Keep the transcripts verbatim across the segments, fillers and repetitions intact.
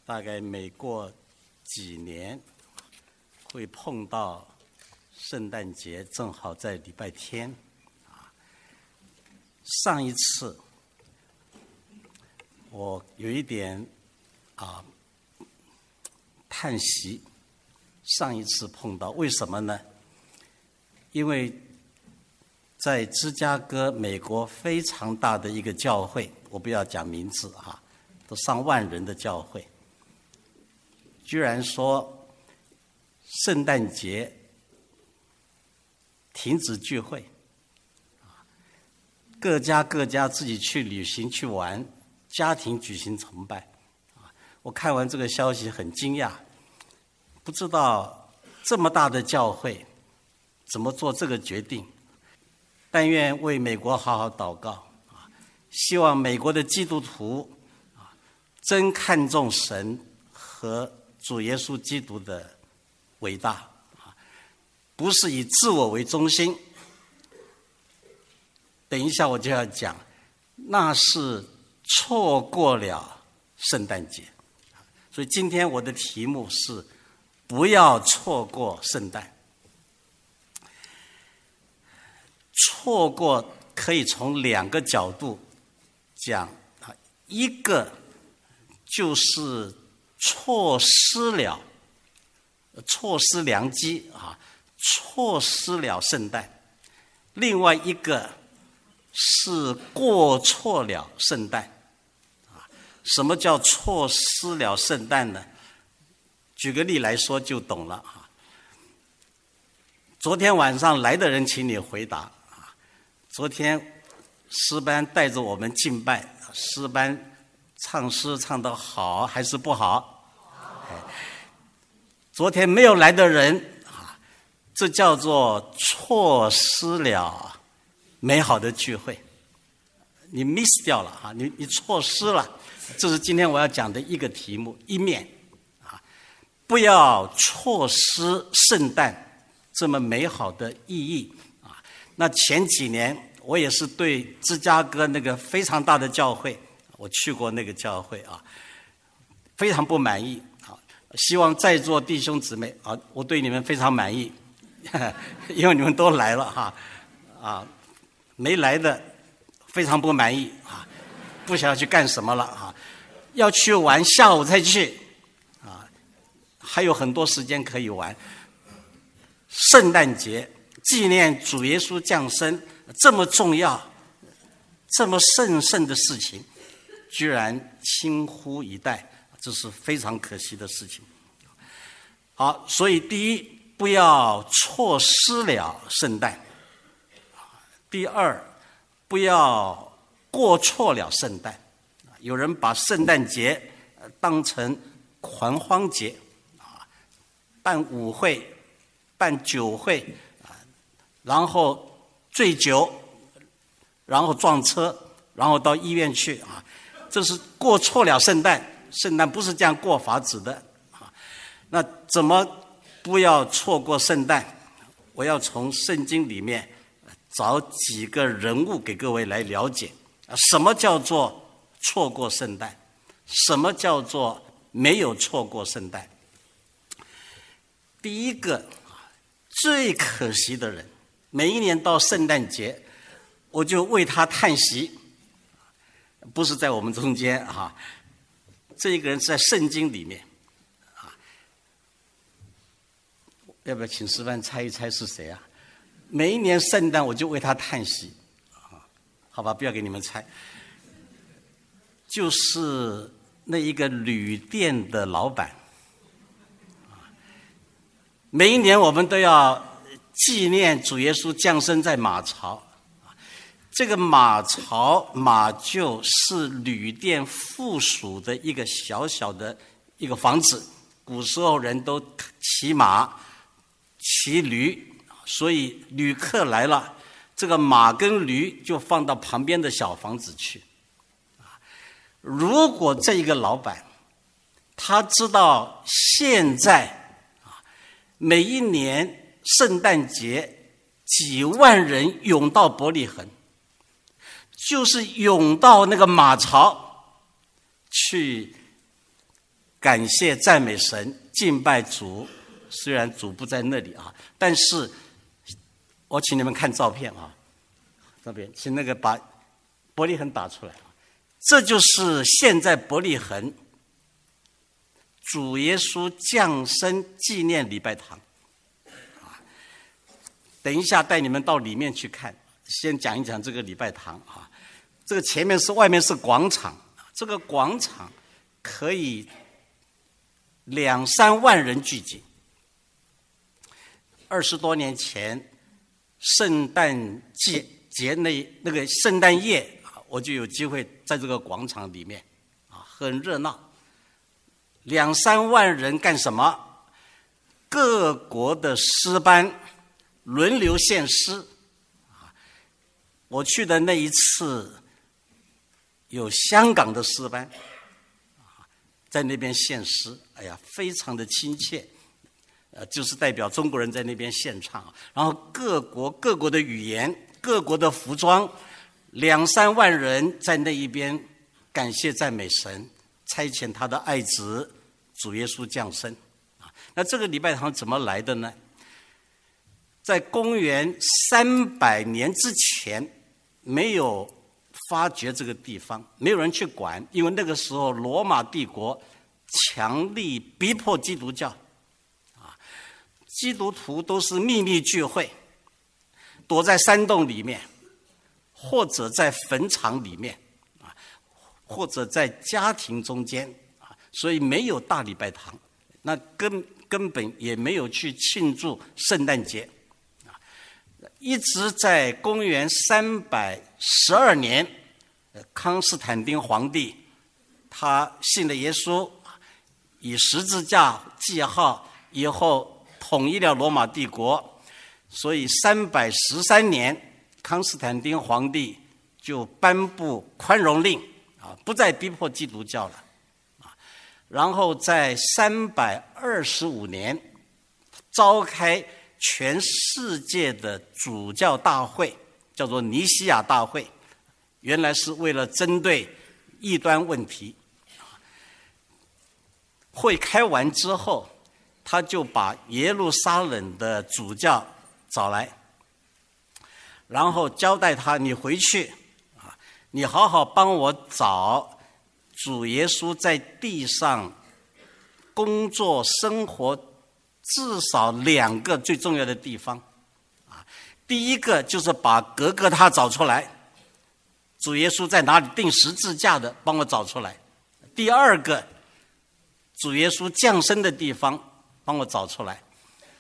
大概每过几年会碰到圣诞节，正好在礼拜天。上一次我有一点啊叹息，上一次碰到，为什么呢？因为在芝加哥美国非常大的一个教会，我不要讲名字啊，都上万人的教会，居然说圣诞节停止聚会，各家各家自己去旅行去玩，家庭举行崇拜。我看完这个消息很惊讶，不知道这么大的教会怎么做这个决定。但愿为美国好好祷告，希望美国的基督徒真看重神和主耶稣基督的伟大，不是以自我为中心。等一下我就要讲，那是错过了圣诞节。所以今天我的题目是不要错过圣诞。错过可以从两个角度讲，一个就是错失了错失良机啊，错失了圣诞；另外一个是过错了圣诞。啊，什么叫错失了圣诞呢？举个例来说就懂了啊。昨天晚上来的人，请你回答啊。昨天诗班带着我们敬拜，诗班唱诗唱得好还是不好？好。昨天没有来的人啊，这叫做错失了美好的聚会，你 miss 掉了啊，你你错失了。这是今天我要讲的一个题目，一面啊，不要错失圣诞这么美好的意义啊。那前几年我也是对芝加哥那个非常大的教会，我去过那个教会啊，非常不满意啊。希望在座弟兄姊妹啊，我对你们非常满意，因为你们都来了哈啊。没来的非常不满意啊，不晓得去干什么了啊，要去玩下午再去啊，还有很多时间可以玩。圣诞节纪念主耶稣降生这么重要、这么神圣的事情，居然轻忽以待，这是非常可惜的事情。好，所以第一，不要错失了圣诞。第二，不要过错了圣诞。有人把圣诞节当成狂欢节，办舞会、办酒会，然后醉酒，然后撞车，然后到医院去啊，这是过错了圣诞。圣诞不是这样过法子的啊。那怎么不要错过圣诞？我要从圣经里面找几个人物给各位来了解，什么叫做错过圣诞，什么叫做没有错过圣诞。第一个最可惜的人，每一年到圣诞节我就为他叹息，不是在我们中间啊，这一个人是在圣经里面啊。要不要请师范猜一猜是谁啊？每一年圣诞我就为他叹息，好吧，不要给你们猜，就是那一个旅店的老板。每一年我们都要纪念主耶稣降生在马槽，这个马槽马厩是旅店附属的一个小小的一个房子，古时候人都骑马骑驴，所以旅客来了，这个马跟驴就放到旁边的小房子去。如果这一个老板他知道现在每一年圣诞节几万人涌到伯利恒，就是涌到那个马槽去感谢赞美神，敬拜主。虽然主不在那里啊，但是我请你们看照片啊，照片，请那个把伯利恒打出来。这就是现在伯利恒主耶稣降生纪念礼拜堂。等一下带你们到里面去看，先讲一讲这个礼拜堂啊。这个前面是外面是广场，这个广场可以两三万人聚集。二十多年前，圣诞节节那那个圣诞夜，我就有机会在这个广场里面啊，很热闹。两三万人干什么？各国的诗班轮流献诗。我去的那一次，有香港的诗班在那边献诗，哎呀，非常的亲切。呃，就是代表中国人在那边献唱，然后各国各国的语言、各国的服装，两三万人在那一边感谢赞美神，差遣他的爱子主耶稣降生。啊，那这个礼拜堂怎么来的呢？在公元三百年之前，没有发掘这个地方，没有人去管，因为那个时候罗马帝国强力逼迫基督教。基督徒都是秘密聚会，躲在山洞里面，或者在坟场里面，啊，或者在家庭中间，啊，所以没有大礼拜堂，那根根本也没有去庆祝圣诞节，啊，一直在公元三百十二年，康斯坦丁皇帝他信了耶稣，以十字架记号以后。统一了罗马帝国，所以三百十三年，康斯坦丁皇帝就颁布宽容令啊，不再逼迫基督教了啊。然后在三百二十五年，召开全世界的主教大会，叫做尼西亚大会，原来是为了针对异端问题。会开完之后，他就把耶路撒冷的主教找来，然后交代他：你回去啊，你好好帮我找主耶稣在地上工作生活至少两个最重要的地方啊。第一个就是把革各他找出来，主耶稣在哪里钉十字架的，帮我找出来。第二个，主耶稣降生的地方，帮我找出来。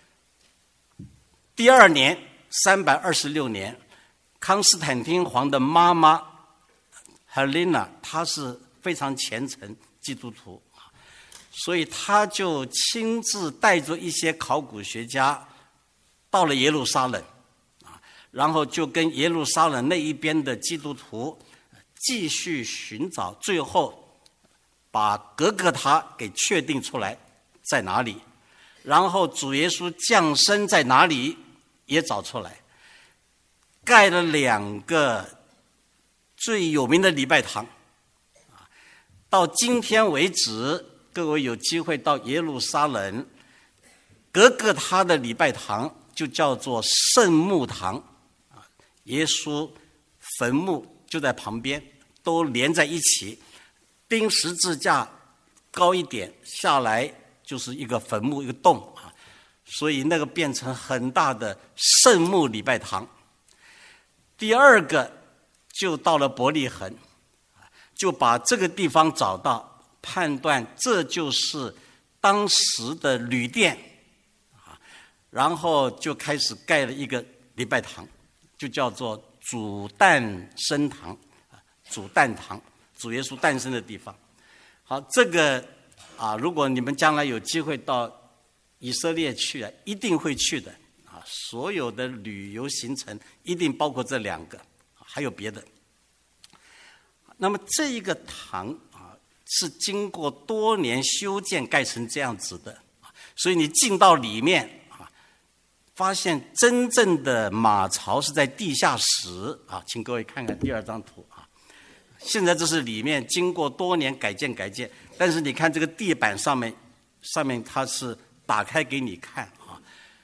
第二年，三百二十六年，康斯坦丁皇的妈妈 Helena， 她是非常虔诚基督徒，所以她就亲自带着一些考古学家到了耶路撒冷，然后就跟耶路撒冷那一边的基督徒继续寻找，最后把革各他给确定出来在哪里。然后主耶稣降生在哪里也找出来，盖了两个最有名的礼拜堂。到今天为止，各位有机会到耶路撒冷，革各他的礼拜堂就叫做圣墓堂，耶稣坟墓就在旁边，都连在一起，钉十字架高一点下来就是一个坟墓，一个洞啊，所以那个变成很大的圣墓礼拜堂。第二个就到了伯利恒，就把这个地方找到，判断这就是当时的旅店啊，然后就开始盖了一个礼拜堂，就叫做主诞生堂，主诞堂，主耶稣诞生的地方。好，这个啊，如果你们将来有机会到以色列去啊，一定会去的啊。所有的旅游行程一定包括这两个，还有别的。那么这一个堂啊，是经过多年修建盖成这样子的，所以你进到里面啊，发现真正的马槽是在地下室啊。请各位看看第二张图啊， 现在这是里面经过多年改建改建，但是你看这个地板上面，上面它是打开给你看啊。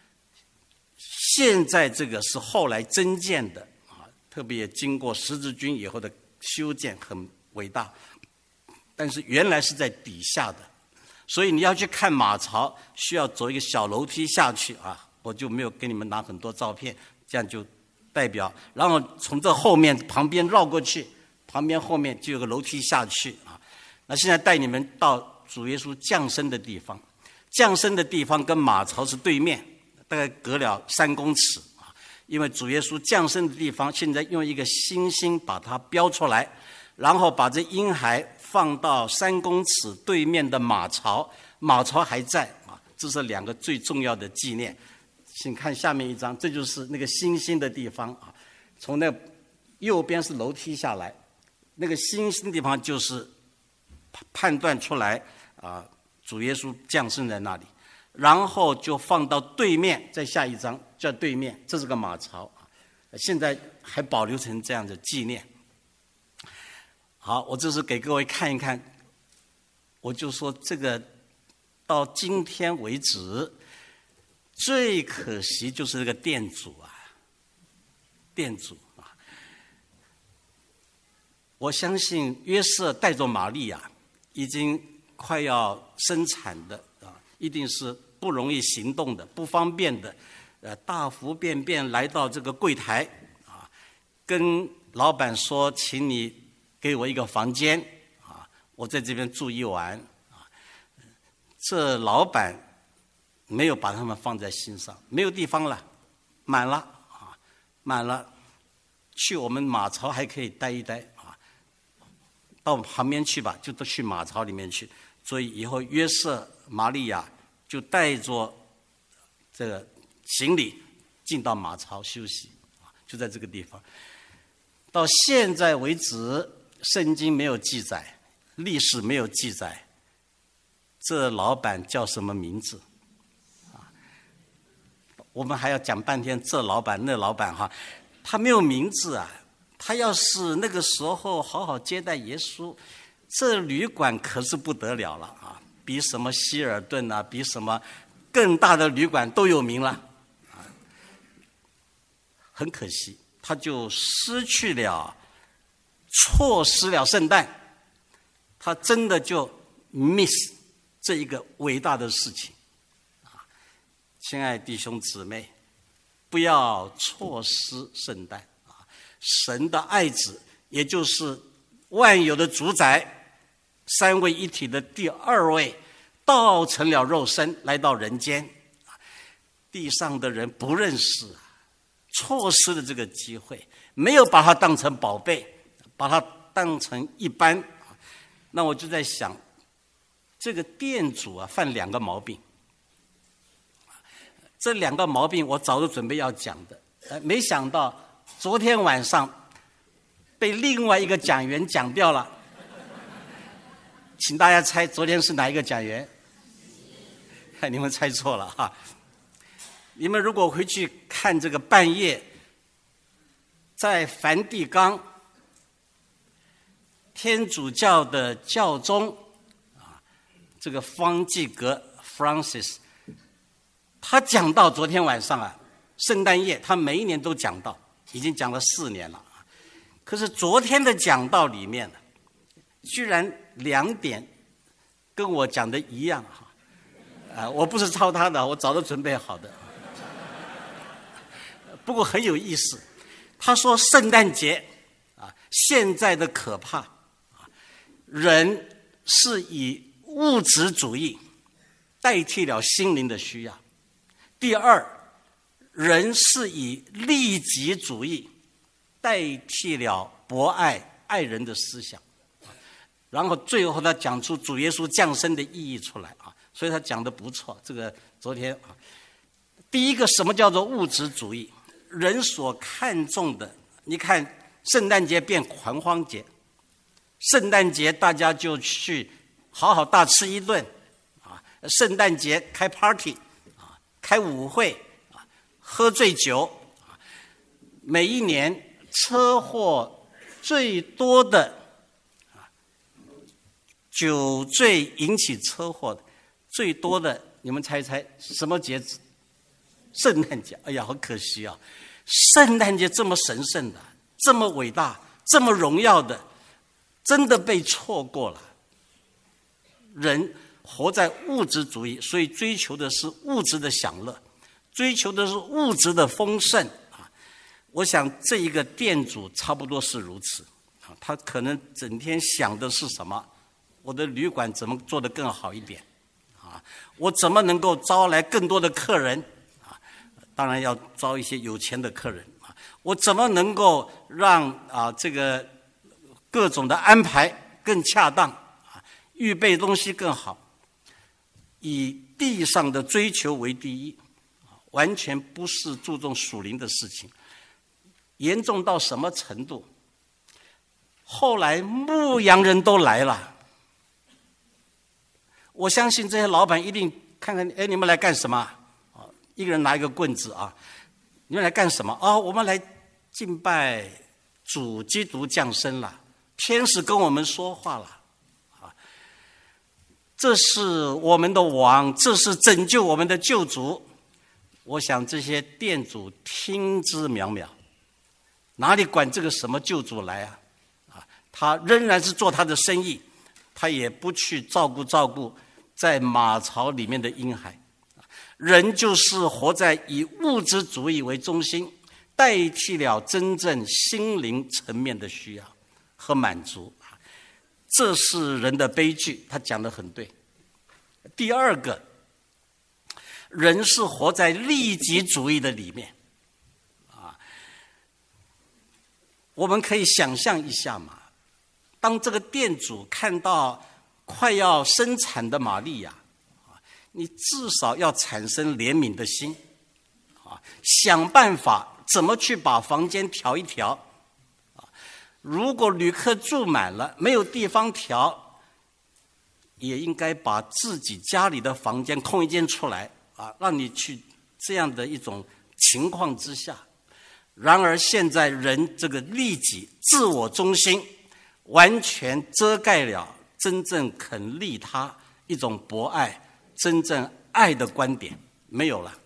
现在这个是后来增建的啊，特别经过十字军以后的修建，很伟大。但是原来是在底下的，所以你要去看马槽，需要走一个小楼梯下去啊。我就没有给你们拿很多照片，这样就代表，然后从这后面旁边绕过去，旁边后面就有个楼梯下去啊。那现在带你们到主耶稣降生的地方，降生的地方跟马槽是对面，大概隔了三公尺啊。因为主耶稣降生的地方，现在用一个星星把它标出来，然后把这婴孩放到三公尺对面的马槽，马槽还在啊。这是两个最重要的纪念。请看下面一张，这就是那个星星的地方啊。从那右边是楼梯下来，那个星星的地方就是判断出来啊，主耶稣降生在那里。然后就放到对面，再下一张叫对面，这是个马槽啊。现在还保留成这样的纪念。好，我这是给各位看一看，我就说这个到今天为止。最可惜就是这个店主啊，店主啊，我相信约瑟带着玛利亚已经快要生产的啊，一定是不容易行动的，不方便的，呃，大幅便便来到这个柜台啊，跟老板说，请你给我一个房间啊，我在这边住一晚啊。这老板没有把他们放在心上，没有地方了，满了啊，满了。去我们马槽还可以待一待啊，到旁边去吧，就都去马槽里面去。所以以后约瑟、玛利亚就带着这个行李进到马槽休息啊，就在这个地方。到现在为止，圣经没有记载，历史没有记载，这老板叫什么名字？我们还要讲半天这老板那老板哈，他没有名字啊。他要是那个时候好好接待耶稣，这旅馆可是不得了了啊，比什么希尔顿啊，比什么更大的旅馆都有名了啊。很可惜，他就失去了，错失了圣诞，他真的就 miss 这一个伟大的事情。亲爱的弟兄姊妹，不要错失圣诞啊！神的爱子，也就是万有的主宰，三位一体的第二位，道成了肉身来到人间，地上的人不认识，错失了这个机会，没有把它当成宝贝，把它当成一般。那我就在想，这个店主啊，犯两个毛病。这两个毛病我早就准备要讲的，呃，没想到昨天晚上被另外一个讲员讲掉了。请大家猜昨天是哪一个讲员？看你们猜错了哈。你们如果回去看这个半夜，在梵蒂冈天主教的教宗啊，这个方济各 Francis。他讲到昨天晚上啊，圣诞夜，他每一年都讲到，已经讲了四年了。可是昨天的讲道里面，居然两点跟我讲的一样哈，啊，我不是抄他的，我早就准备好的。不过很有意思，他说圣诞节啊，现在的可怕啊，人是以物质主义代替了心灵的需要。第二，人是以利己主义代替了博爱爱人的思想，然后最后他讲出主耶稣降生的意义出来啊，所以他讲得不错。这个昨天啊，第一个什么叫做物质主义？人所看重的，你看圣诞节变狂欢节，圣诞节大家就去好好大吃一顿啊，圣诞节开 party。开舞会啊，喝醉酒啊，每一年车祸最多的酒醉引起车祸的最多的，你们猜一猜什么节日？圣诞节。哎呀，好可惜啊！圣诞节这么神圣的，这么伟大，这么荣耀的，真的被错过了。人活在物质主义，所以追求的是物质的享乐，追求的是物质的丰盛啊！我想这一个店主差不多是如此啊，他可能整天想的是什么？我的旅馆怎么做得更好一点啊？我怎么能够招来更多的客人啊？当然要招一些有钱的客人啊！我怎么能够让啊这个各种的安排更恰当啊？预备东西更好，以地上的追求为第一，完全不是注重属灵的事情。严重到什么程度？后来牧羊人都来了，我相信这些老板一定看看，哎，你们来干什么？一个人拿一个棍子啊，你们来干什么？哦，我们来敬拜主基督降生了，天使跟我们说话了，啊，这是我们的王，这是拯救我们的救主。我想这些店主听之渺渺，哪里管这个什么救主来啊？啊，他仍然是做他的生意，他也不去照顾照顾在马槽里面的婴孩。人就是活在以物质主义为中心，代替了真正心灵层面的需要和满足，这是人的悲剧。他讲得很对。第二个，人是活在利己主义的里面啊。我们可以想象一下嘛，当这个店主看到快要生产的玛利亚，你至少要产生怜悯的心啊，想办法怎么去把房间调一调啊。如果旅客住满了，没有地方调，也应该把自己家里的房间空一间出来啊，让你去这样的一种情况之下。然而现在人这个利己、自我中心，完全遮盖了真正肯利他一种博爱。真正爱的观点没有了，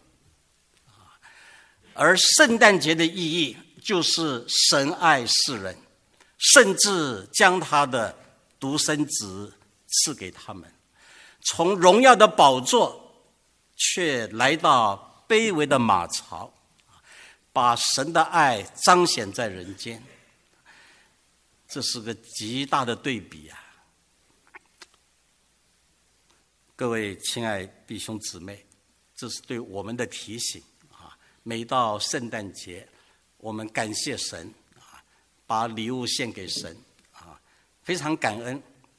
而圣诞节的意义就是神爱世人，甚至将他的独生子赐给他们，从荣耀的宝座却来到卑微的马槽，把神的爱彰显在人间。这是个极大的对比啊！各位亲爱弟兄姊妹，这是对我们的提醒啊！每到圣诞节，我们感谢神啊，把礼物献给神啊，非常感恩。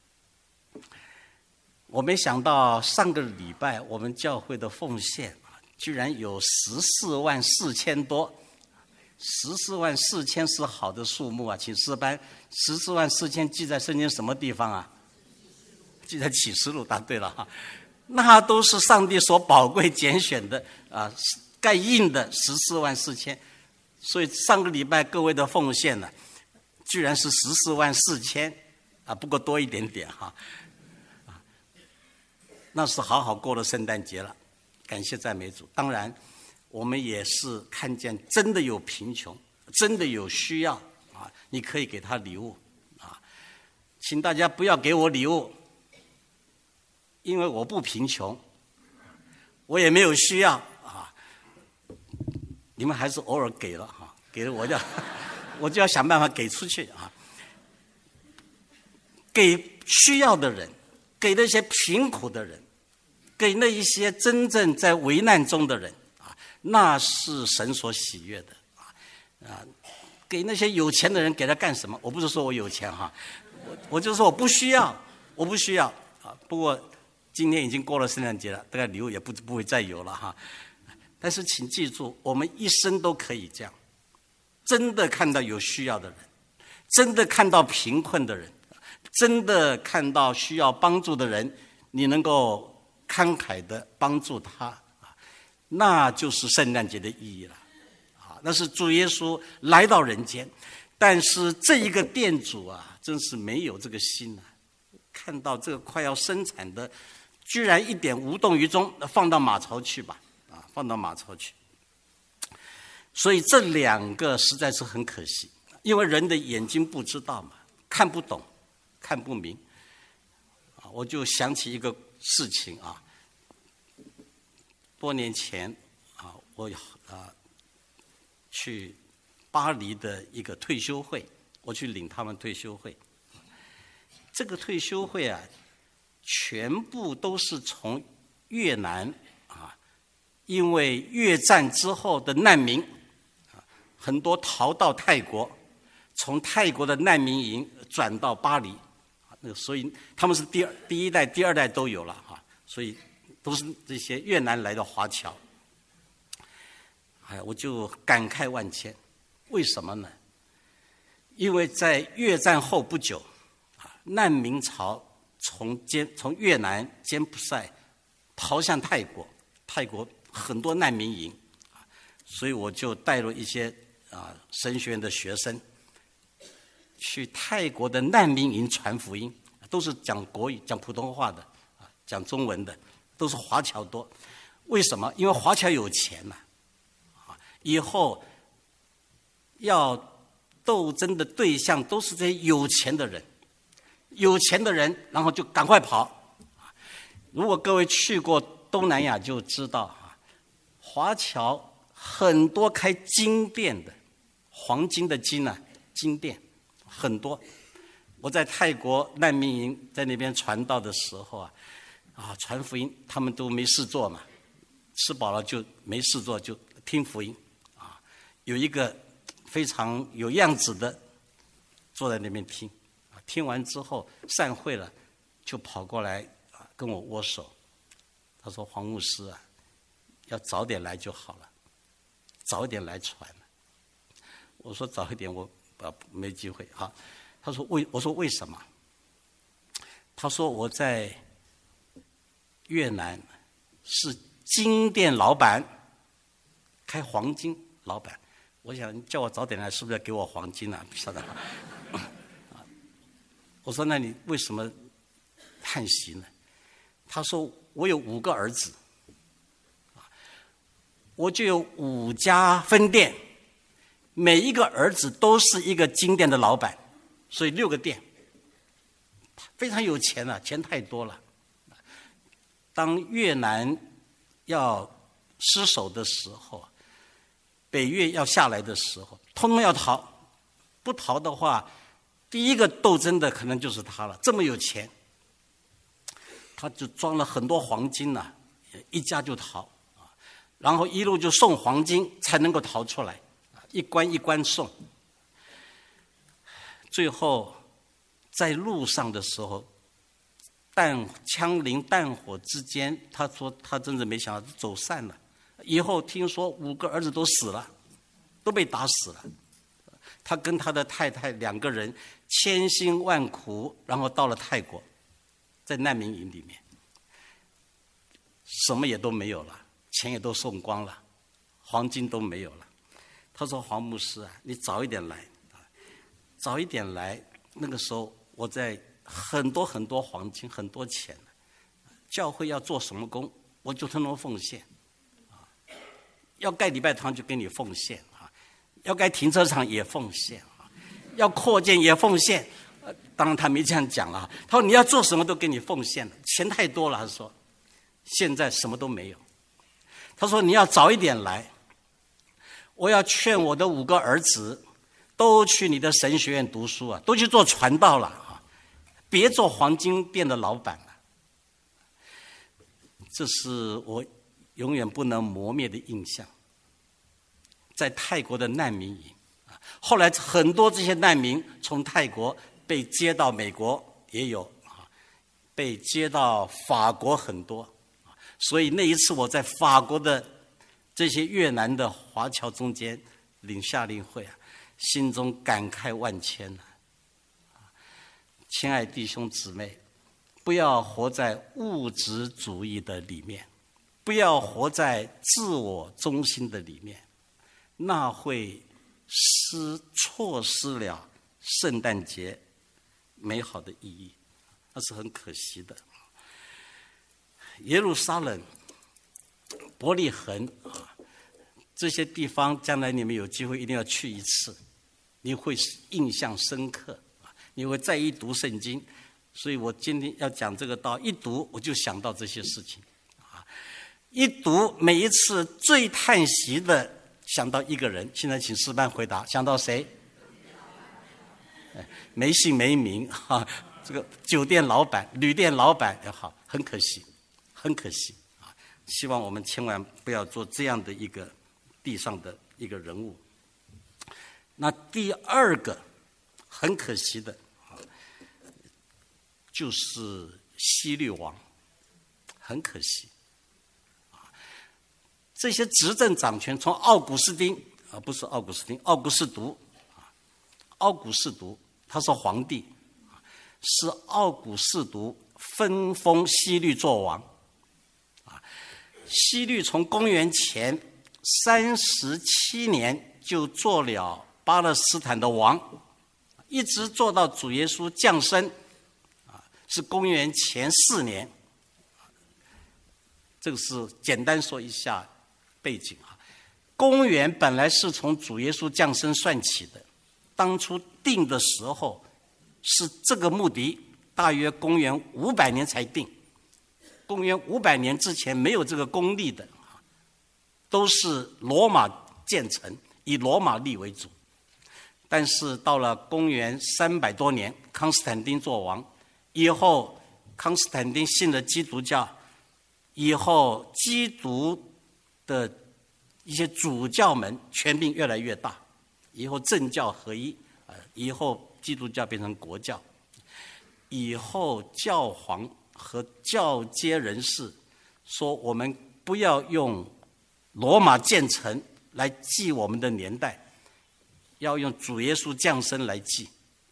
我没想到上个礼拜我们教会的奉献啊，居然有十四万四千多，十四万四千是好的数目啊！请诗班，十四万四千记在圣经什么地方啊？记在启示录，答对了哈，那都是上帝所宝贵拣选的啊，盖印的十四万四千，所以上个礼拜各位的奉献呢，居然是十四万四千啊，不过多一点点哈，啊，那是好好过了圣诞节了，感谢赞美主。当然，我们也是看见真的有贫穷，真的有需要啊，你可以给他礼物啊，请大家不要给我礼物。因为我不贫穷，我也没有需要啊。你们还是偶尔给了哈，给了我就我就要想办法给出去啊。给需要的人，给那些贫苦的人，给那一些真正在危难中的人啊，那是神所喜悦的啊啊。给那些有钱的人，给他干什么？我不是说我有钱哈，我我就说我不需要，我不需要啊。不过。今天已经过了圣诞节了，大概礼物也不不会再有了哈。但是请记住，我们一生都可以这样，真的看到有需要的人，真的看到贫困的人，真的看到需要帮助的人，你能够慷慨的帮助他，那就是圣诞节的意义了。啊，那是主耶稣来到人间，但是这一个店主啊，真是没有这个心啊。 看到这个快要生产的，居然一点无动于衷，放到马槽去吧，啊，放到马槽去。所以这两个实在是很可惜，因为人的眼睛不知道嘛，看不懂，看不明。啊，我就想起一个事情啊，多年前啊，我啊去巴黎的一个退休会，我去领他们退休会。这个退休会啊，全部都是从越南啊，因为越战之后的难民啊，很多逃到泰国，从泰国的难民营转到巴黎，啊，那个所以他们是第二第一代、第二代都有了哈，所以都是这些越南来的华侨。哎，我就感慨万千，为什么呢？因为在越战后不久。难民潮从柬从越南柬埔寨逃向泰国，泰国很多难民营，所以我就带了一些啊神学院的学生去泰国的难民营传福音，都是讲国语、讲普通话的啊，讲中文的，都是华侨多。为什么？因为华侨有钱呐，啊，以后要斗争的对象都是这些有钱的人。有钱的人，然后就赶快跑。如果各位去过东南亚就知道啊，华侨很多开金店的，黄金的金啊，金店很多。我在泰国难民营在那边传道的时候啊，啊传福音，他们都没事做嘛，吃饱了就没事做，就听福音啊。有一个非常有样子的坐在那边听。听完之后散会了，就跑过来啊跟我握手。他说：“黄牧师啊，要早点来就好了，早一点来传。”我说：“早一点我啊没机会啊。”他说：“为我说为什么？”他说：“我在越南是金店老板，开黄金老板。我想叫我早点来，是不是要给我黄金啊？不晓得。”我说：“那你为什么叹息呢？”他说：“我有五个儿子，我就有五家分店，每一个儿子都是一个金店的老板，所以六个店，非常有钱了，钱太多了。当越南要失守的时候，北越要下来的时候，通通要逃，不逃的话。”第一个斗争的可能就是他了，这么有钱，他就装了很多黄金呐、啊，一家就逃啊，然后一路就送黄金才能够逃出来，一关一关送。最后在路上的时候，弹枪林弹火之间，他说他真的没想到走散了。以后听说五个儿子都死了，都被打死了。他跟他的太太两个人千辛万苦，然后到了泰国，在难民营里面，什么也都没有了，钱也都送光了，黄金都没有了。他说：“黄牧师啊，你早一点来，早一点来。那个时候我在很多很多黄金，很多钱，教会要做什么工，我就通通奉献。要盖礼拜堂就给你奉献。”要盖停车场也奉献啊，要扩建也奉献。呃，当然他没这样讲了。他说你要做什么都给你奉献了，钱太多了。他说现在什么都没有。他说你要早一点来，我要劝我的五个儿子都去你的神学院读书啊，都去做传道了啊，别做黄金店的老板了。这是我永远不能磨灭的印象。在泰国的难民营，后来很多这些难民从泰国被接到美国，也有啊，被接到法国很多，所以那一次我在法国的这些越南的华侨中间领夏令会啊，心中感慨万千啊！亲爱弟兄姊妹，不要活在物质主义的里面，不要活在自我中心的里面。那会失错失了圣诞节美好的意义。 那是很可惜的。耶路撒冷、伯利恒啊，这些地方将来你们有机会一定要去一次，你会印象深刻，你会再一读圣经。所以我今天要讲这个道，一读我就想到这些事情啊，一读每一次最叹息的想到一个人。现在请诗班回答，想到谁？没姓没名啊，这个酒店老板、旅店老板也好，很可惜，很可惜啊！希望我们千万不要做这样的一个地上的一个人物。那第二个很可惜的啊，就是希律王，很可惜啊！这些执政掌权，从奥古斯丁啊，不是奥古斯丁，奥古斯都啊，奥古斯都。他是皇帝，是奥古斯都分封希律做王。希律从公元前三十七年就做了巴勒斯坦的王，一直做到主耶稣降生，是公元前四年。这个是简单说一下背景啊。公元本来是从主耶稣降生算起的。当初定的时候是这个目的，大约公元五百年才定。公元五百年之前没有这个公历的，都是罗马建成，以罗马历为主。但是到了公元三百多年，康斯坦丁做王以后，康斯坦丁信了基督教，以后基督的一些主教们权柄越来越大。以后政教合一，以后基督教变成国教，以后教皇和教阶人士说，我们不要用罗马建成来记我们的年代，要用主耶稣降生来记。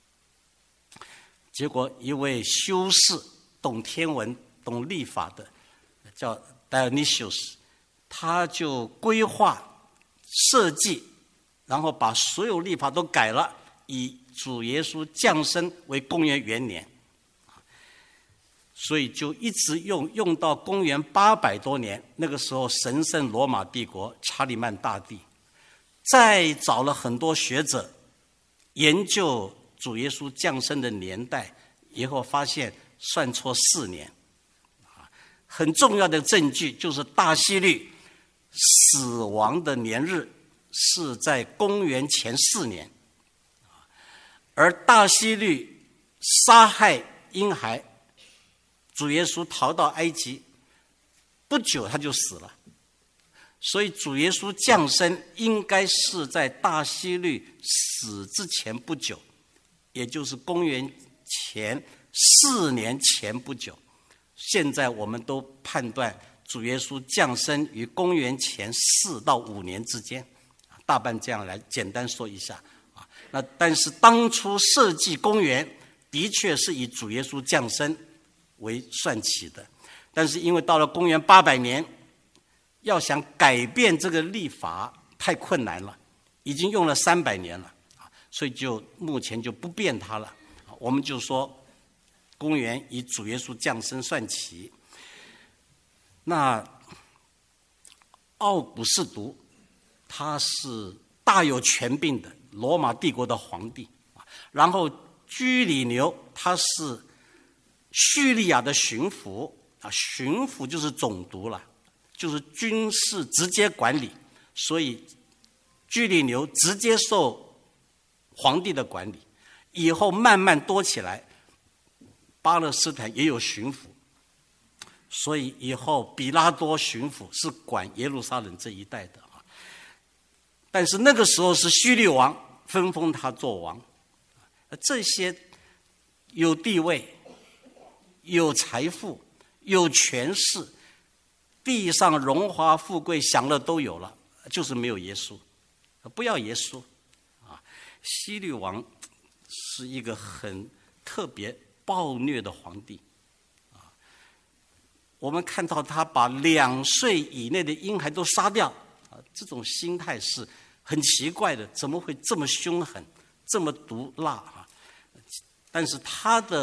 结果一位修士，懂天文、懂历法的，叫 Dionysius， 他就规划设计，然后把所有历法都改了，以主耶稣降生为公元元年，所以就一直用用到公元八百多年。那个时候，神圣罗马帝国查理曼大帝再找了很多学者研究主耶稣降生的年代，以后发现算错四年。很重要的证据就是大希律死亡的年日是在公元前四年，而大希律杀害婴孩，主耶稣逃到埃及，不久他就死了。所以主耶稣降生应该是在大希律死之前不久，也就是公元前四年前不久。现在我们都判断主耶稣降生于公元前四到五年之间。大半这样来简单说一下啊。那但是当初设计公元的确是以主耶稣降生为算起的，但是因为到了公元八百年，要想改变这个历法太困难了，已经用了三百年了，所以就目前就不变它了。我们就说公元以主耶稣降生算起。那奥古斯都他是大有权柄的罗马帝国的皇帝，然后居里牛他是叙利亚的巡抚啊，巡抚就是总督了，就是军事直接管理，所以居里牛直接受皇帝的管理，以后慢慢多起来，巴勒斯坦也有巡抚，所以以后比拉多巡抚是管耶路撒冷这一带的。但是那个时候是希律王分封他做王，这些有地位、有财富、有权势，地上荣华富贵享乐都有了，就是没有耶稣，不要耶稣啊！希律王是一个很特别暴虐的皇帝啊！我们看到他把两岁以内的婴孩都杀掉。这种心态是很奇怪的，怎么会这么凶狠，这么毒辣啊？但是他的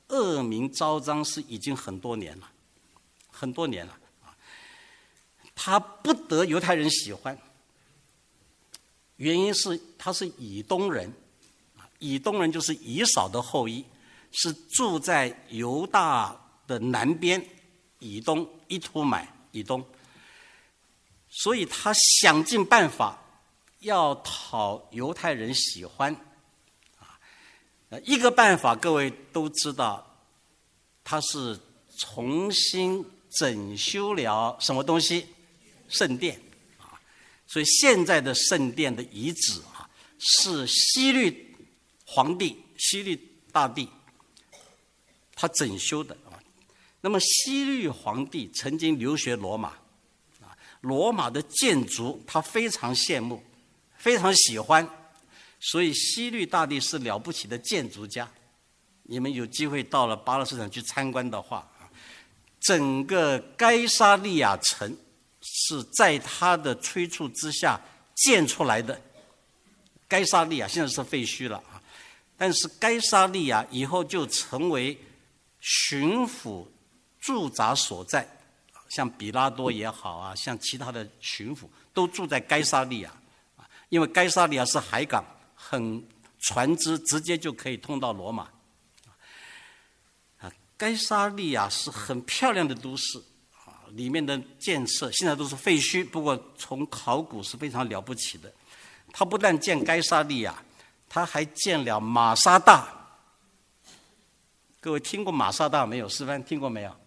恶名昭彰是已经很多年了，很多年了啊。他不得犹太人喜欢，原因是他是以东人，以东人就是以扫的后裔，是住在犹大的南边，以东伊图买以东，所以他想尽办法要讨犹太人喜欢。一个办法各位都知道，他是重新整修了什么东西？圣殿啊，所以现在的圣殿的遗址啊，是希律皇帝、希律大帝他整修的啊。那么希律皇帝曾经留学罗马啊，罗马的建筑他非常羡慕，非常喜欢。所以希律大帝是了不起的建筑家，你们有机会到了巴勒斯坦去参观的话，整个该萨利亚城是在他的催促之下建出来的。该萨利亚现在是废墟了啊，但是该萨利亚以后就成为巡抚驻扎所在，像比拉多也好啊，像其他的巡抚都住在该萨利亚，因为该萨利亚是海港。很船只直接就可以通到罗马，啊，该萨利亚是很漂亮的都市，啊，里面的建设现在都是废墟，不过从考古是非常了不起的。他不但建该萨利亚，他还建了马沙大。各位听过马沙大没有？师范听过没有？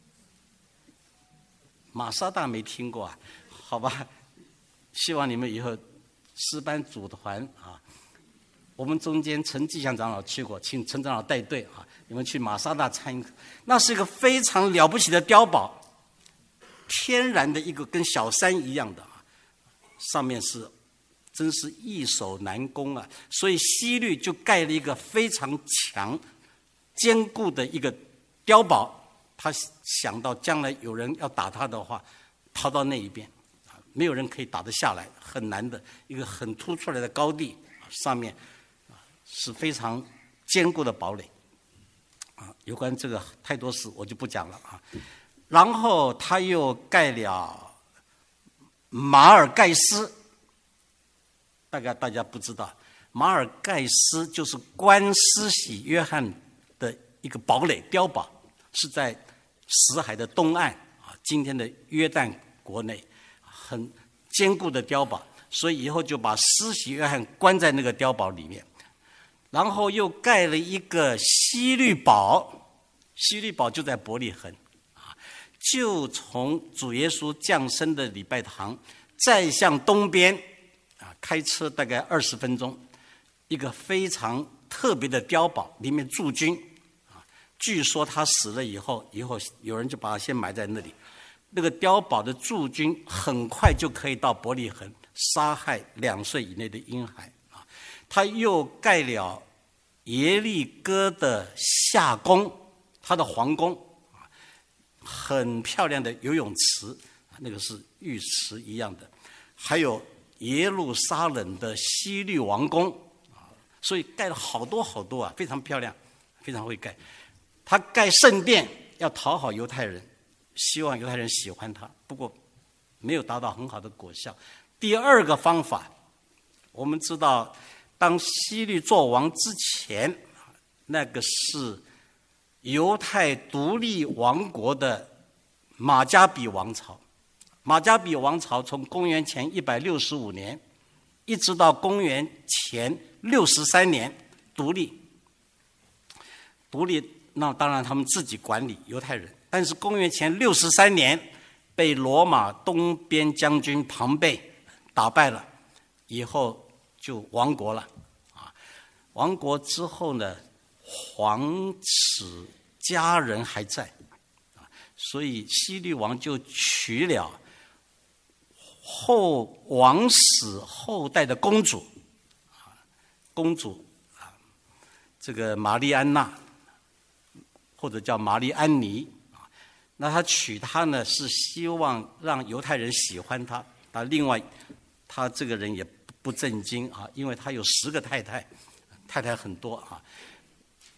马沙大没听过啊？好吧，希望你们以后师班组团啊。我们中间陈继祥长老去过，请陈长老带队啊，你们去马沙大参与。那是一个非常了不起的碉堡，天然的一个跟小山一样的啊，上面是真是易守难攻啊。所以希律就盖了一个非常强、坚固的一个碉堡，他想到将来有人要打他的话，逃到那一边啊，没有人可以打得下来，很难的一个很突出来的高地，上面是非常坚固的堡垒啊。有关这个太多事我就不讲了啊。然后他又盖了马尔盖斯，大概大家不知道，马尔盖斯就是观施洗约翰的一个堡垒碉堡，是在死海的东岸啊，今天的约旦国内，很坚固的碉堡，所以以后就把施洗约翰关在那个碉堡里面。然后又盖了一个希律堡，希律堡就在伯利恒啊，就从主耶稣降生的礼拜堂再向东边啊，开车大概二十分钟，一个非常特别的碉堡，里面驻军啊。据说他死了以后，以后有人就把他先埋在那里。那个碉堡的驻军很快就可以到伯利恒杀害两岁以内的婴孩啊。他又盖了耶利哥的夏宫，他的皇宫啊，很漂亮的游泳池，那个是浴池一样的，还有耶路撒冷的希律王宫啊，所以盖了好多好多啊，非常漂亮，非常会盖。他盖圣殿要讨好犹太人，希望犹太人喜欢他，不过没有达到很好的果效。第二个方法，我们知道当希律做王之前，那个是犹太独立王国的马加比王朝。马加比王朝从公元前一百六十五年一直到公元前六十三年独立。独立，那当然他们自己管理犹太人，但是公元前六十三年被罗马东边将军庞贝打败了，以后就亡国了啊！亡国之后呢，皇室家人还在啊，所以希律王就娶了后王室后代的公主啊，公主啊，这个玛丽安娜，或者叫玛丽安妮啊。那他娶她呢，是希望让犹太人喜欢她。那另外，他这个人也不正经啊，因为他有十个太太，太太很多啊。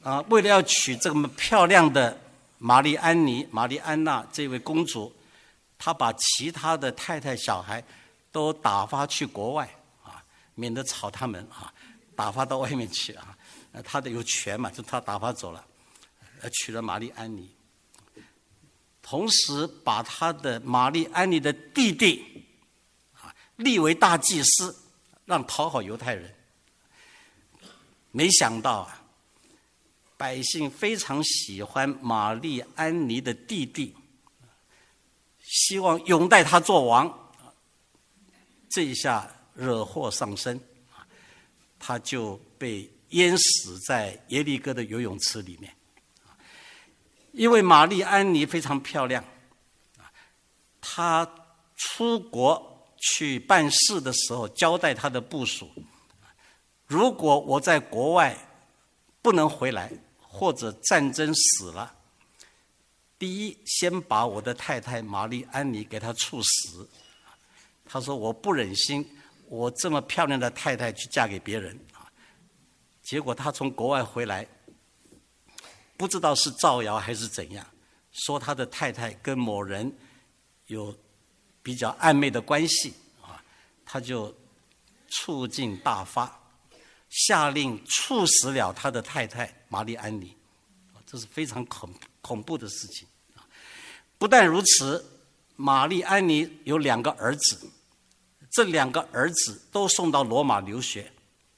啊，为了要娶这么漂亮的玛丽安妮、玛丽安娜这位公主，他把其他的太太、小孩都打发去国外啊，免得吵他们啊，打发到外面去啊。他的有权嘛，就他打发走了，娶了玛丽安妮。同时把他的玛丽安妮的弟弟啊立为大祭司，让讨好犹太人。没想到啊，百姓非常喜欢玛丽安妮的弟弟，希望拥戴他做王。这一下惹祸上身，他就被淹死在耶利哥的游泳池里面。因为玛丽安妮非常漂亮，她出国去办事的时候交代她的部属，如果我在国外不能回来，或者战争死了，第一先把我的太太玛丽安妮给她处死。她说我不忍心我这么漂亮的太太去嫁给别人。结果她从国外回来，不知道是造谣还是怎样，说他的太太跟某人有比较暧昧的关系啊，他就醋劲大发，下令处死了他的太太玛丽安妮。这是非常恐恐怖的事情。不但如此，玛丽安妮有两个儿子，这两个儿子都送到罗马留学，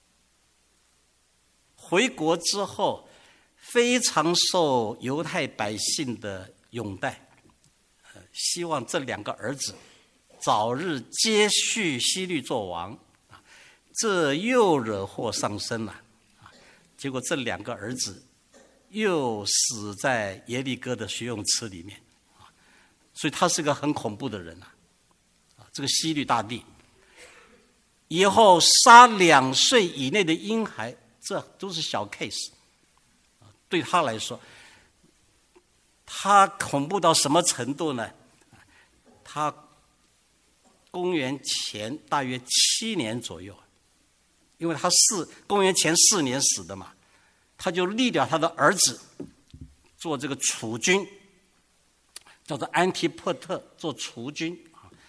回国之后非常受犹太百姓的拥戴，希望这两个儿子早日接续希律作王，这又惹祸上身了。结果这两个儿子又死在耶利哥的学泳池里面，所以他是个很恐怖的人啊！这个希律大帝以后杀两岁以内的婴孩，这都是小 case。对他来说，他恐怖到什么程度呢？他公元前大约七年左右，因为他是公元前四年死的嘛，他就立了他的儿子做这个储君，叫做安提帕特做储君。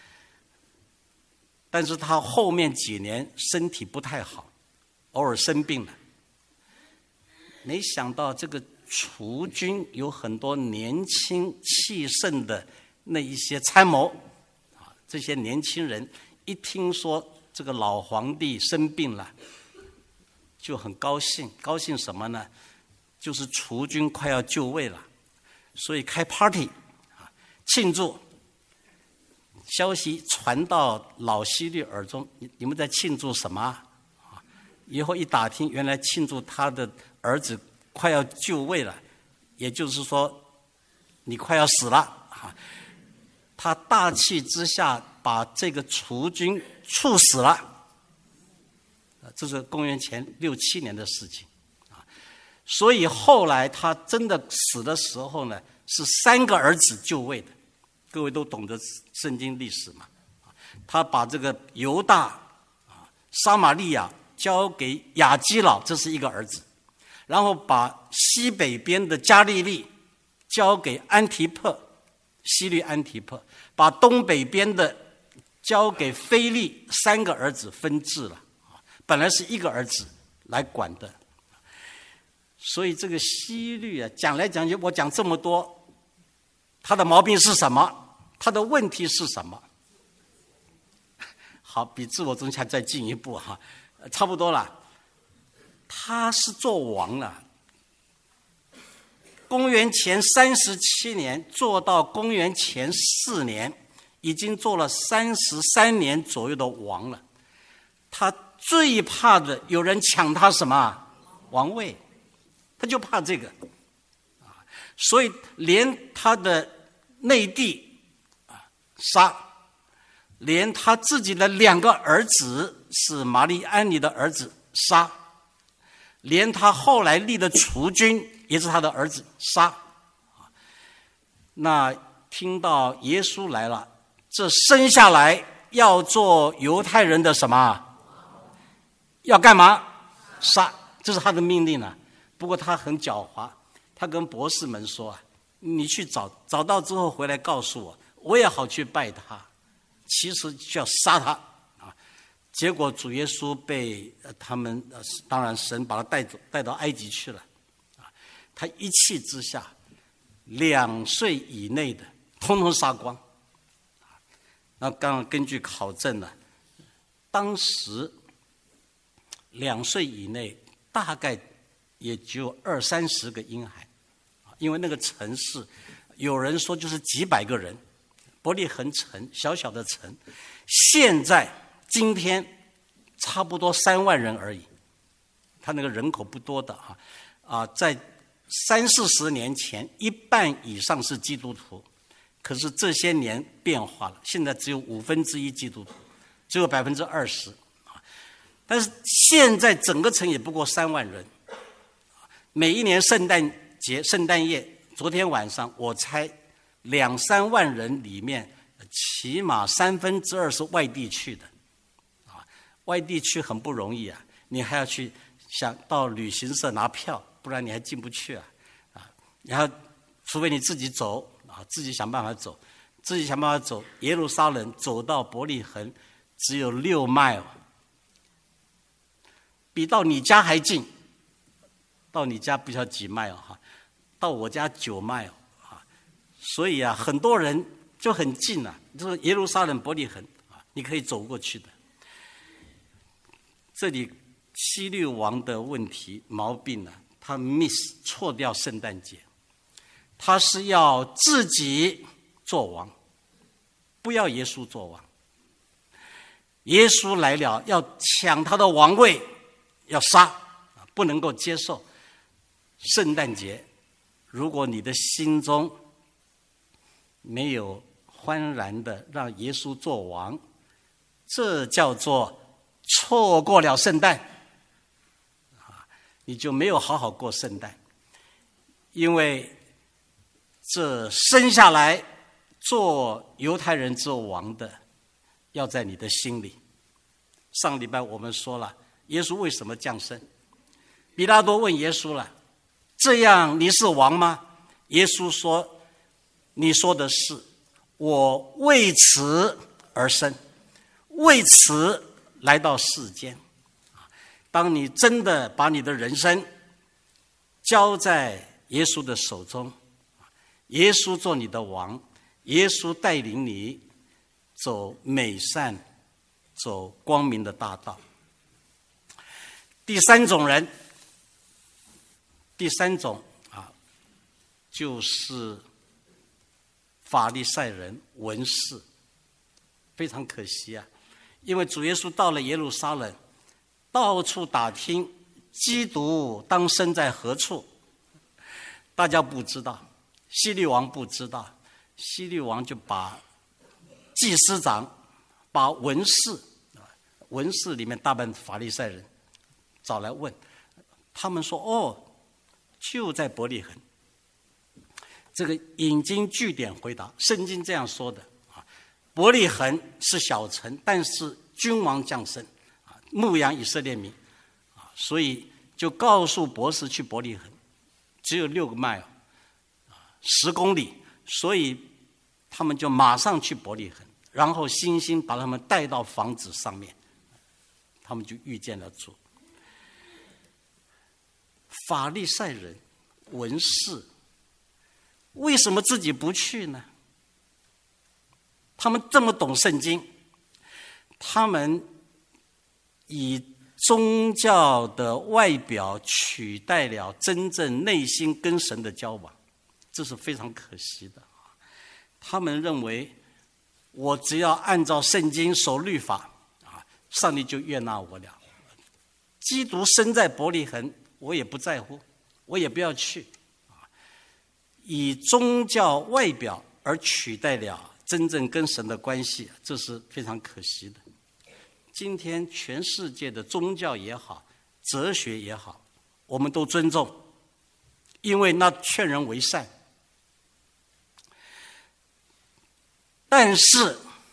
但是他后面几年身体不太好，偶尔生病了。没想到这个储君有很多年轻气盛的那一些参谋啊，这些年轻人一听说这个老皇帝生病了，就很高兴。高兴什么呢？就是储君快要就位了，所以开 party 啊庆祝。消息传到老希律耳中，你你们在庆祝什么啊？以后一打听，原来庆祝他的儿子快要就位了，也就是说你快要死了啊！他大气之下把这个储君处死了，这是公元前六七年的事情啊。所以后来他真的死的时候呢，是三个儿子就位的。各位都懂得圣经历史嘛？他把这个犹大、撒玛利亚交给亚基老，这是一个儿子，然后把西北边的加利利交给安提帕，希律安提帕，把东北边的交给腓力，三个儿子分治了。本来是一个儿子来管的，所以这个希律啊，讲来讲去，我讲这么多。他的毛病是什么？他的问题是什么？好，比自我中心再进一步哈，差不多了。他是做王了，公元前三十七年做到公元前四年，已经做了三十三年左右的王了。他最怕的有人抢他什么王位，他就怕这个。所以连他的内弟啊杀，连他自己的两个儿子是玛丽安妮的儿子杀，连他后来立的储君也是他的儿子杀。那听到耶稣来了，这生下来要做犹太人的什么？要干嘛？杀，这是他的命令啊。 不过他很狡猾，他跟博士们说啊，你去找，找到之后回来告诉我，我也好去拜他。其实就要杀他啊！结果主耶稣被他们，当然神把他带走，带到埃及去了啊！他一气之下，两岁以内的通通杀光。那刚刚根据考证呢，当时两岁以内大概也只有二三十个婴孩，因为那个城市有人说就是几百个人。伯利恒城小小的城，现在今天差不多三万人而已，他那个人口不多的啊啊，在三四十年前，一半以上是基督徒，可是这些年变化了，现在只有五分之一基督徒，只有百分之二十啊。但是现在整个城也不过三万人，每一年圣诞节、圣诞夜，昨天晚上我猜。两三万人里面，起码三分之二是外地去的，啊，外地去很不容易啊，你还要去想到旅行社拿票，不然你还进不去啊，啊，然后除非你自己走啊，自己想办法走，自己想办法走，耶路撒冷走到伯利恒只有六迈哦，比到你家还近，到你家不知道几迈哦哈，到我家九迈哦。所以啊，很多人就很近啊，就是耶路撒冷伯利恒啊，你可以走过去的。这里希律王的问题毛病呢、啊，他 miss 错掉圣诞节，他是要自己做王，不要耶稣做王。耶稣来了要抢他的王位，要杀，不能够接受。圣诞节，如果你的心中没有欢然的让耶稣做王，这叫做错过了圣诞啊！你就没有好好过圣诞，因为这生下来做犹太人做王的，要在你的心里。上礼拜我们说了，耶稣为什么降生？比拉多问耶稣了：“这样你是王吗？”耶稣说：“你说的是，我为此而生，为此来到世间。当你真的把你的人生交在耶稣的手中，耶稣做你的王，耶稣带领你走美善、走光明的大道。”第三种人，第三种啊，就是法利赛人、文士，非常可惜啊！因为主耶稣到了耶路撒冷，到处打听基督当生在何处，大家不知道，希律王不知道，希律王就把祭司长、把文士，文士里面大半法利赛人找来问，他们说：“哦，就在伯利恒。”这个引经据典回答，圣经这样说的啊，伯利恒是小城，但是君王降生啊，牧养以色列民啊，所以就告诉博士去伯利恒，只有六个迈啊，十公里，所以他们就马上去伯利恒，然后星星把他们带到房子上面，他们就遇见了主。法利赛人、文士。为什么自己不去呢？他们这么懂圣经，他们以宗教的外表取代了真正内心跟神的交往，这是非常可惜的。他们认为，我只要按照圣经守律法，啊，上帝就悦纳我了。基督生在伯利恒，我也不在乎，我也不要去。以宗教外表而取代了真正跟神的关系，这是非常可惜的。今天全世界的宗教也好，哲学也好，我们都尊重，因为那劝人为善。但是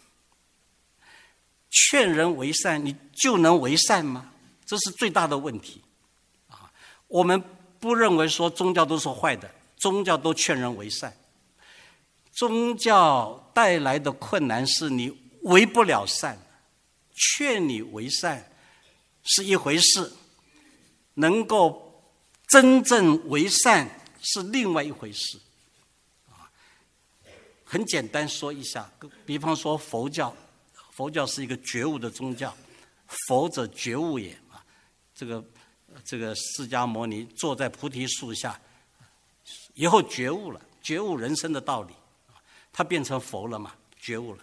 劝人为善，你就能为善吗？这是最大的问题啊！我们不认为说宗教都是坏的，宗教都劝人为善。宗教带来的困难是你为不了善，劝你为善是一回事，能够真正为善是另外一回事。很简单说一下，比方说佛教，佛教是一个觉悟的宗教，佛者觉悟也啊。这个这个释迦牟尼坐在菩提树下，以后觉悟了，觉悟人生的道理，他变成佛了嘛，觉悟了。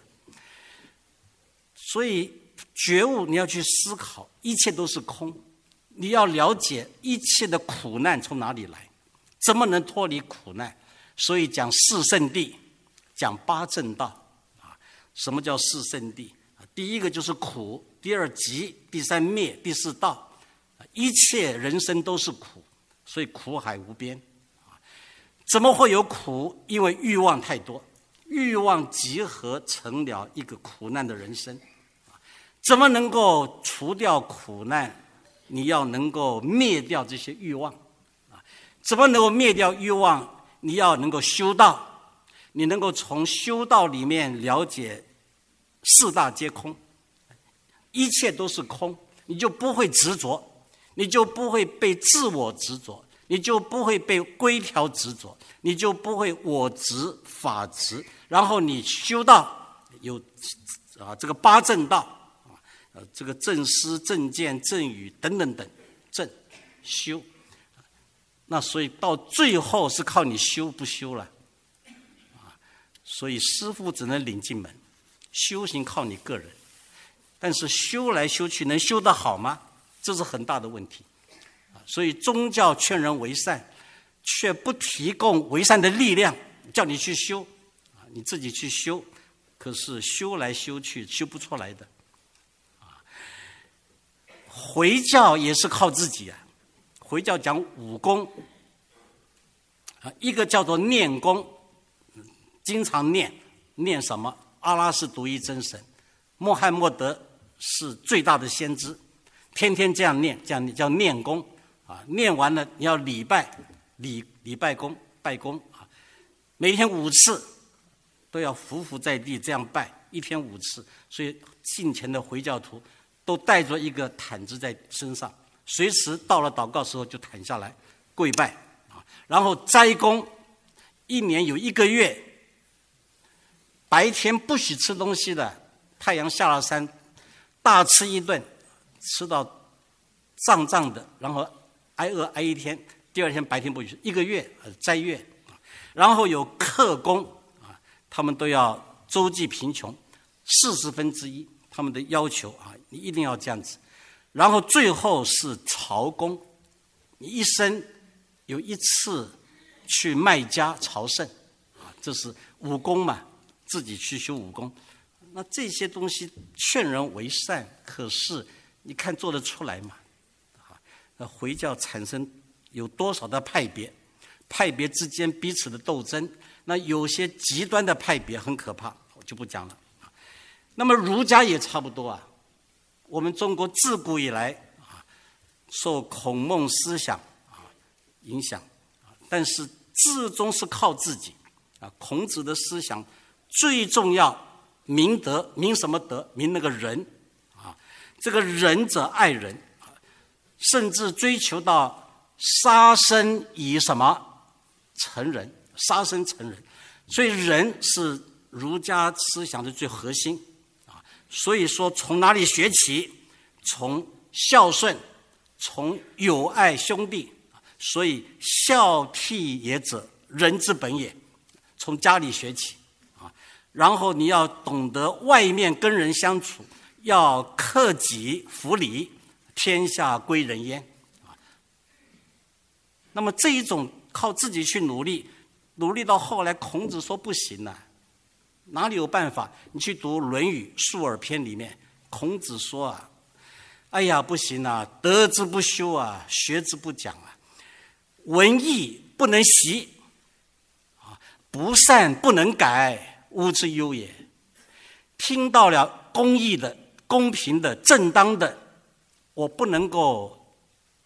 所以觉悟你要去思考，一切都是空，你要了解一切的苦难从哪里来，怎么能脱离苦难？所以讲四圣谛，讲八正道啊。什么叫四圣谛？第一个就是苦，第二集，第三灭，第四道。一切人生都是苦，所以苦海无边。怎么会有苦？因为欲望太多，欲望集合成了一个苦难的人生。怎么能够除掉苦难？你要能够灭掉这些欲望。怎么能够灭掉欲望？你要能够修道，你能够从修道里面了解四大皆空，一切都是空，你就不会执着，你就不会被自我执着，你就不会被规条执着，你就不会我执法执。然后你修道有啊这个八正道啊，这个正思正见正语等等等正修。那所以到最后是靠你修不修了啊。所以师父只能领进门，修行靠你个人。但是修来修去能修得好吗？这是很大的问题。所以宗教劝人为善，却不提供为善的力量，叫你去修，你自己去修，可是修来修去修不出来的。回教也是靠自己啊。回教讲五功，一个叫做念功，经常念，念什么？阿拉是独一真神，穆罕默德是最大的先知，天天这样念，这样叫念功啊。念完了你要礼拜，礼礼拜功，拜功啊，每天五次都要匍匐在地这样拜，一天五次。所以近前的回教徒都带着一个毯子在身上，随时到了祷告时候就躺下来跪拜啊。然后斋功，一年有一个月白天不许吃东西的，太阳下了山大吃一顿，吃到胀胀的，然后挨饿挨一天，第二天白天不许吃，一个月斋月。然后有克功啊，他们都要周济贫穷，四十分之一，他们的要求啊，你一定要这样子。然后最后是朝贡，你一生有一次去麦加朝圣啊，这是武功嘛，自己去修武功。那这些东西劝人为善，可是你看做得出来吗？啊，那回教产生有多少的派别？派别之间彼此的斗争，那有些极端的派别很可怕，我就不讲了。那么儒家也差不多啊。我们中国自古以来啊，受孔孟思想啊影响，但是至终是靠自己啊。孔子的思想最重要，明德，明什么德？明那个人啊。这个仁者爱人，甚至追求到杀生以什么成人？杀生成人。所以人是儒家思想的最核心。所以说从哪里学起？从孝顺，从友爱兄弟。所以孝悌也者，人之本也。从家里学起啊，然后你要懂得外面跟人相处，要克己复礼，天下归仁焉啊。那么这一种靠自己去努力，努力到后来，孔子说不行了。哪里有办法？你去读《论语·述而篇》里面，孔子说啊，哎呀，不行啊，德之不修啊，学之不讲啊，文艺不能习啊，不善不能改，吾之忧也。听到了公义的、公平的、正当的，我不能够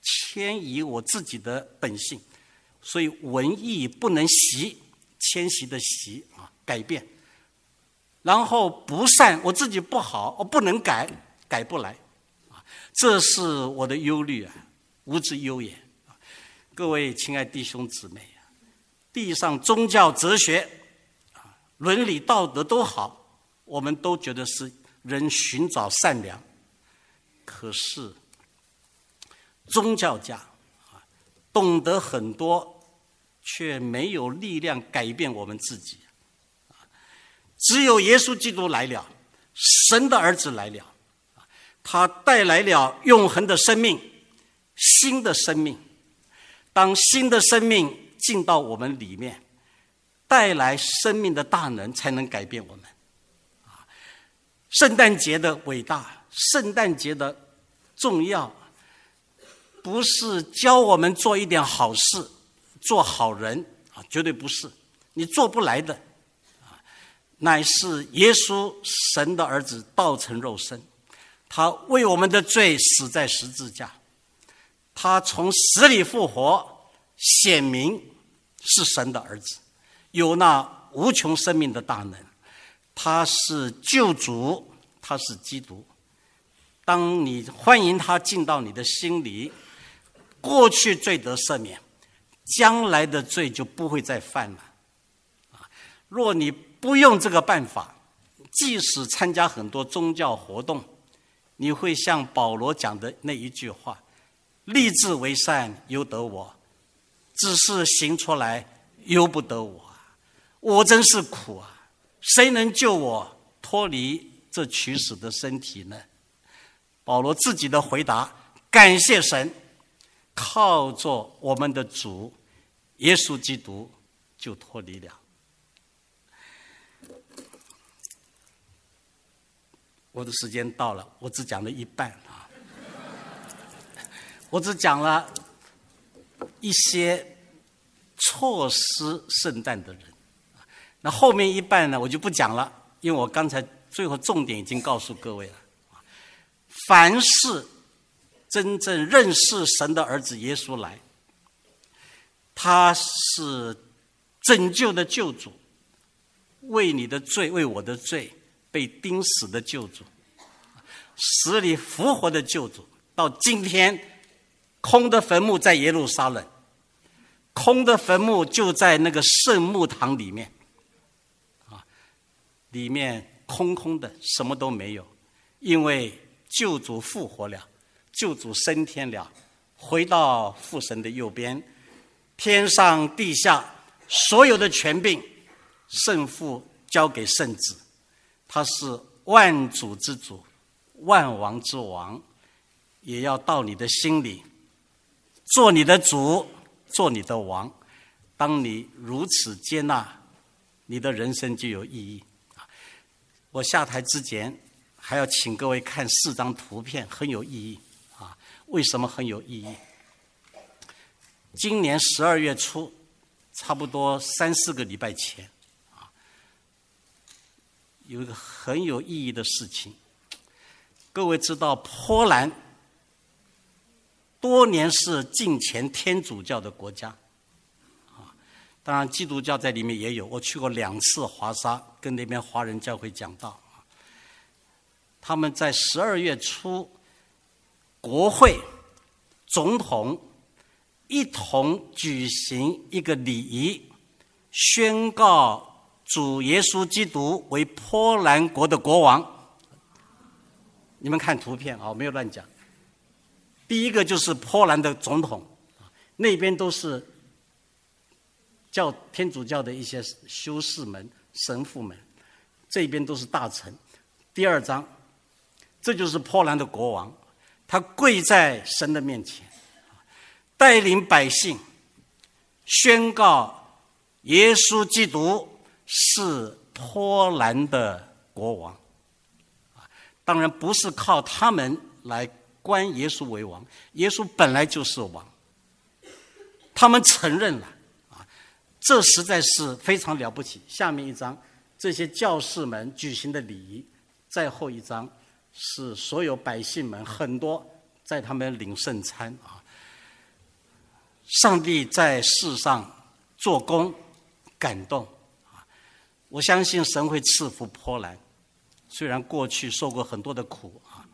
迁移我自己的本性，所以文艺不能习，迁徙的习啊，改变。然后不善，我自己不好，我不能改，改不来啊，这是我的忧虑啊，无之忧也。各位亲爱弟兄姊妹，地上宗教、哲学、伦理、道德都好，我们都觉得是人寻找善良。可是宗教家懂得很多，却没有力量改变我们自己。只有耶稣基督来了，神的儿子来了，他带来了永恒的生命，新的生命。当新的生命进到我们里面，带来生命的大能，才能改变我们。圣诞节的伟大，圣诞节的重要，不是教我们做一点好事，做好人啊，绝对不是，你做不来的啊，乃是耶稣神的儿子道成肉身，他为我们的罪死在十字架，他从死里复活，显明是神的儿子，有那无穷生命的大能，他是救主，他是基督。当你欢迎他进到你的心里，过去罪得赦免，将来的罪就不会再犯了。若你不用这个办法，即使参加很多宗教活动，你会像保罗讲的那一句话，立志为善由得我，只是行出来由不得我，我真是苦啊！谁能救我脱离这取死的身体呢？保罗自己的回答，感谢神，靠着我们的主耶稣基督就脱离了。我的时间到了，我只讲了一半啊，我只讲了一些错失圣诞的人。那后面一半呢，我就不讲了，因为我刚才最后重点已经告诉各位了。凡是真正认识神的儿子耶稣来，他是拯救的救主，为你的罪，为我的罪被钉死的救主，死里复活的救主。到今天，空的坟墓在耶路撒冷，空的坟墓就在那个圣墓堂里面，啊，里面空空的，什么都没有，因为救主复活了，救主升天了，回到父神的右边，天上地下所有的权柄，圣父交给圣子，他是万主之主，万王之王，也要到你的心里，做你的主，做你的王。当你如此接纳，你的人生就有意义。我下台之前还要请各位看四张图片，很有意义啊！为什么很有意义？今年十二月初，差不多三四个礼拜前，啊，有一个很有意义的事情。各位知道，波兰多年是敬虔天主教的国家，啊，当然基督教在里面也有。我去过两次华沙，跟那边华人教会讲道。他们在十二月初，国会、总统一同举行一个礼仪，宣告主耶稣基督为波兰国的国王。你们看图片啊，没有乱讲。第一个就是波兰的总统，那边都是教天主教的一些修士们、神父们，这边都是大臣。第二章。这就是波兰的国王，他跪在神的面前，带领百姓宣告耶稣基督是波兰的国王。当然不是靠他们来冠耶稣为王，耶稣本来就是王，他们承认了，这实在是非常了不起。下面一章，这些教士们举行的礼仪，再后一章是所有百姓们，很多在他们领圣餐啊。 上帝在世上做工感动。我相信神会赐福波兰，虽然过去受过很多的苦啊，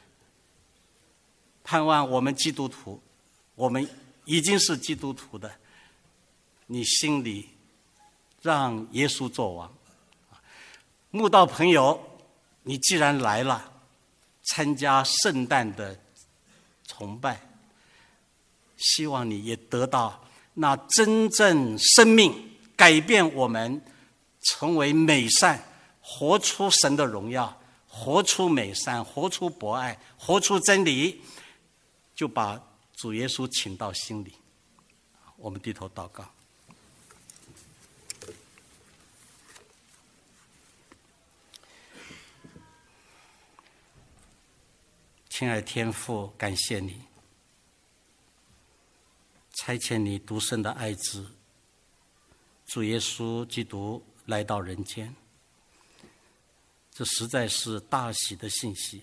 盼望我们基督徒，我们已经是基督徒的，你心里让耶稣做王。慕道朋友，你既然来了，参加圣诞的崇拜，希望你也得到那真正生命改变我们，成为美善，活出神的荣耀，活出美善，活出博爱，活出真理，就把主耶稣请到心里。我们低头祷告。亲爱的天父，感谢你差遣你独生的爱子主耶稣基督来到人间，这实在是大喜的信息。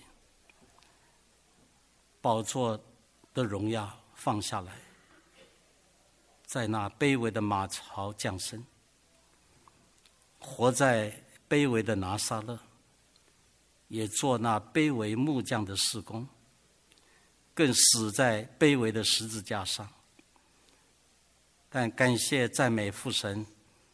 宝座的荣耀放下来，在那卑微的马槽降生，活在卑微的拿撒勒，也做那卑微木匠的事工，更死在卑微的十字架上。但感谢赞美父神，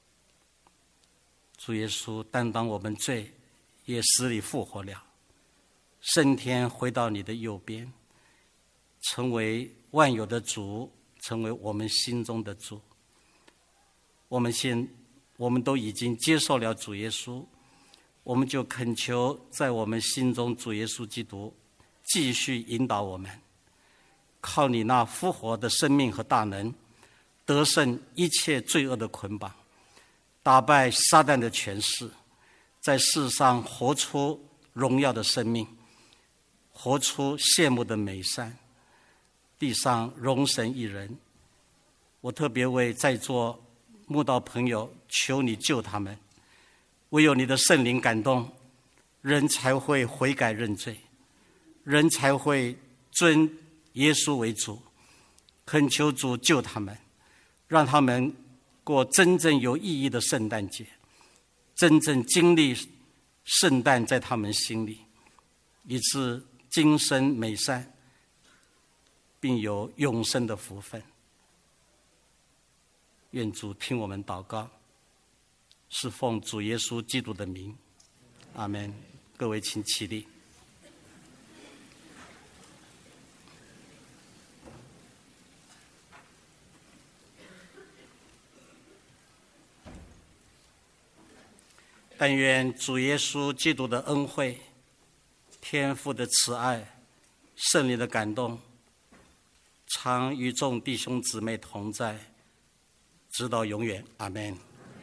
主耶稣担当我们罪，也死里复活了，升天回到你的右边，成为万有的主，成为我们心中的主。我们现我们都已经接受了主耶稣，我们就恳求在我们心中主耶稣基督继续引导我们，靠你那复活的生命和大能，得胜一切罪恶的捆绑，打败撒旦的权势，在世上活出荣耀的生命，活出羡慕的美善，地上荣神一人。我特别为在座慕道朋友求你救他们，唯有你的圣灵感动，人才会悔改认罪，人才会尊耶稣为主。恳求主救他们，让他们过真正有意义的圣诞节，真正经历圣诞在他们心里，以致今生美善，并有永生的福分。愿主听我们祷告，是奉主耶稣基督的名，阿们。各位请起立。但愿主耶稣基督的恩惠、天父的慈爱、圣灵的感动，常与众弟兄姊妹同在，直到永远。阿们。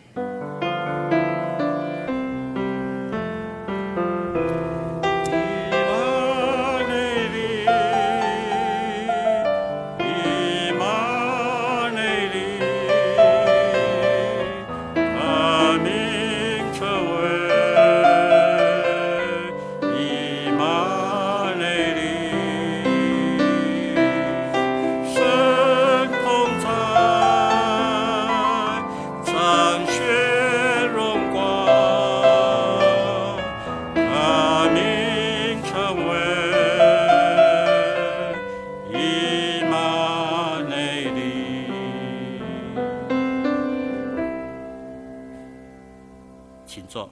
请坐。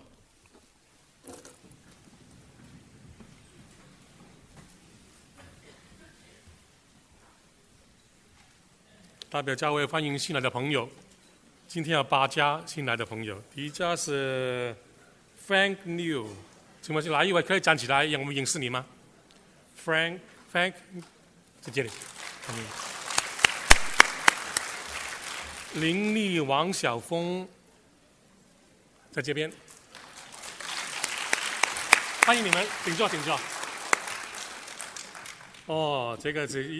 代表教会欢迎新来的朋友，今天有八家新来的朋友。第一家是 Frank New， 请问是哪一位可以站起来让我们认识你吗 ？Frank Frank 在这里。嗯。林立王小峰在这边，欢迎你们，请坐，请坐。哦，这个是。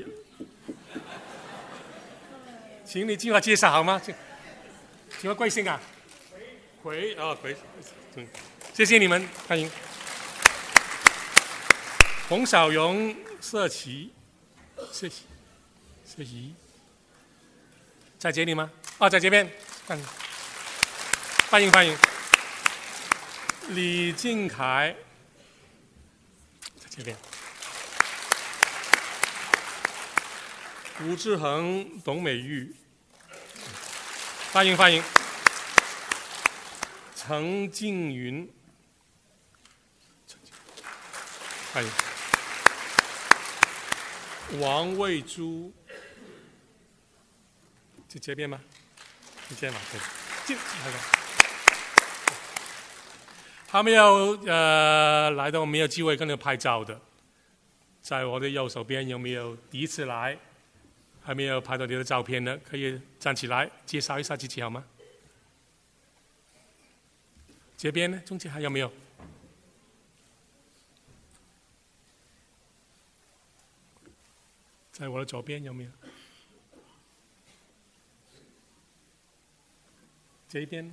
请你进来介绍好吗？请请问贵姓啊？葵啊葵，嗯，谢谢你们，欢迎。洪小荣社旗，社旗，社旗， 在这里吗？啊，在这边。欢迎，欢迎，欢迎。李敬凯，在这边。吴志恒、董美玉，欢迎，欢迎。陈静云，欢迎。王卫珠，在这边吗？在这边吗？对，进来吧。还没有呃来到没有机会跟你拍照的，在我的右手边有没有第一次来，还没有拍到你的照片的，可以站起来介绍一下自己好吗？这边呢，中间还有没有？在我的左边有没有？这一边，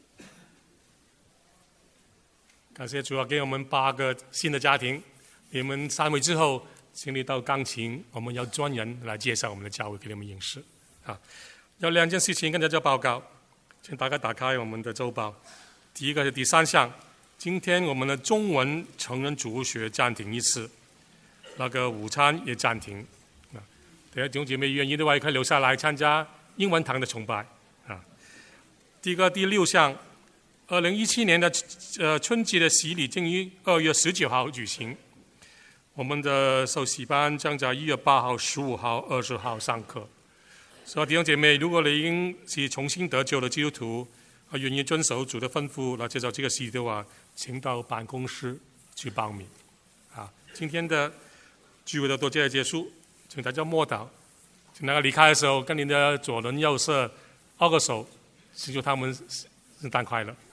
感谢主要给我们八个新的家庭。你们三位之后经历到钢琴，我们要专人来介绍我们的教会给你们认识。啊，有两件事情跟大家报告，请大家打开我们的周报。第一个是第三项，今天我们的中文成人主学暂停一次，那个午餐也暂停。等下弟兄姐妹愿意的话，可以留下来参加英文堂的崇拜啊。第一个第六项，二零一七年的呃春节的洗礼将于二月十九号举行，我们的受洗班将在一月八号、十五号、二十号上课。所以弟兄姐妹，如果你已经是重新得救的基督徒，啊愿意遵守主的吩咐来接受这个洗礼的话，请到办公室去报名。啊，今天的聚会的到这里结束。请大家默祷，请大家离开的时候，跟您的左邻右舍握个手，祈求他们圣诞快乐。